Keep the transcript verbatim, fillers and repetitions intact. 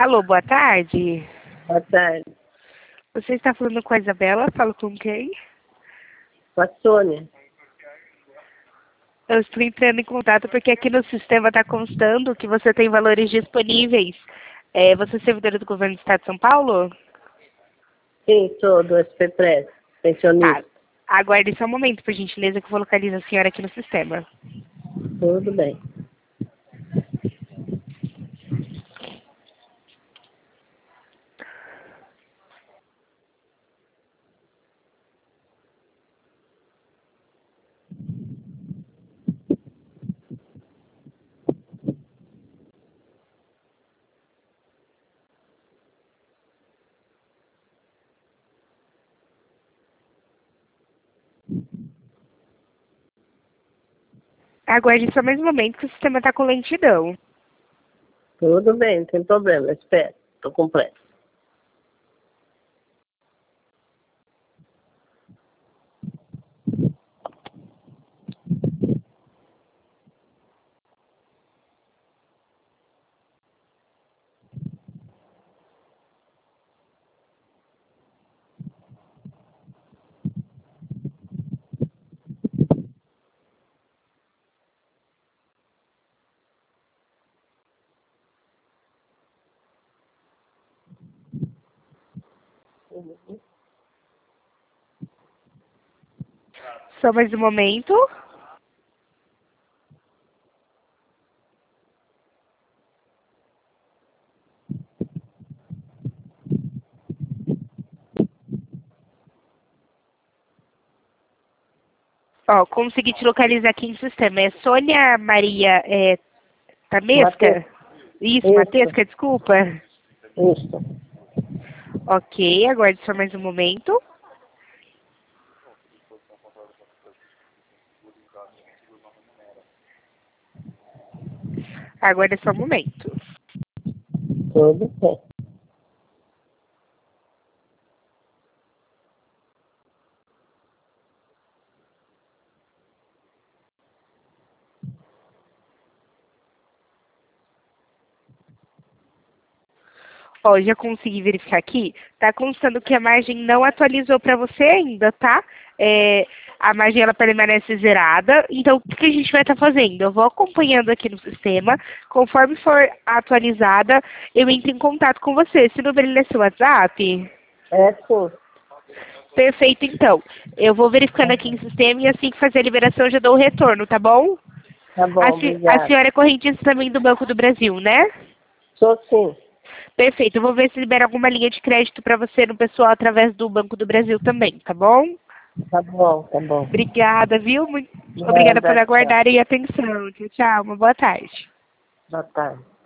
Alô, boa tarde. Boa tarde. Você está falando com a Isabela? Falo com quem? Com a Sônia. Eu estou entrando em contato porque aqui no sistema está constando que você tem valores disponíveis. É, você é servidora do governo do estado de São Paulo? Sim, sou do S P Press, Tá. pensionista. Aguarde só um momento, por gentileza, que eu vou localizar a senhora aqui no sistema. Tudo bem. Aguarde só mais um momento que o sistema está com lentidão. Tudo bem, não tem problema, espera. Estou com pressa. Uhum. Só mais um momento. Ó, consegui te localizar aqui em sistema. É Sônia Maria é, Tamesca? Isso, Isso. Matesca, desculpa. Isso. Ok, aguarde só mais um momento. Aguarde só um momento. Tudo bem. Ó, já consegui verificar aqui. Tá constando que a margem não atualizou para você ainda, tá? É, a margem ela permanece zerada. Então, o que que a gente vai estar fazendo? Eu vou acompanhando aqui no sistema. Conforme for atualizada, eu entro em contato com você. Esse número ele é seu WhatsApp? É sim. Perfeito, então. Eu vou verificando aqui em sistema e assim que fazer a liberação eu já dou o retorno, tá bom? Tá A, bom, se- a obrigada. senhora é correntista também do Banco do Brasil, né? Sou sim. Perfeito. Eu vou ver se libera alguma linha de crédito para você no pessoal através do Banco do Brasil também, tá bom? Tá bom, tá bom. Obrigada, viu? Muito obrigada por Obrigada, tchau. aguardar e atenção. Tchau, tchau. Uma boa tarde. Boa tarde.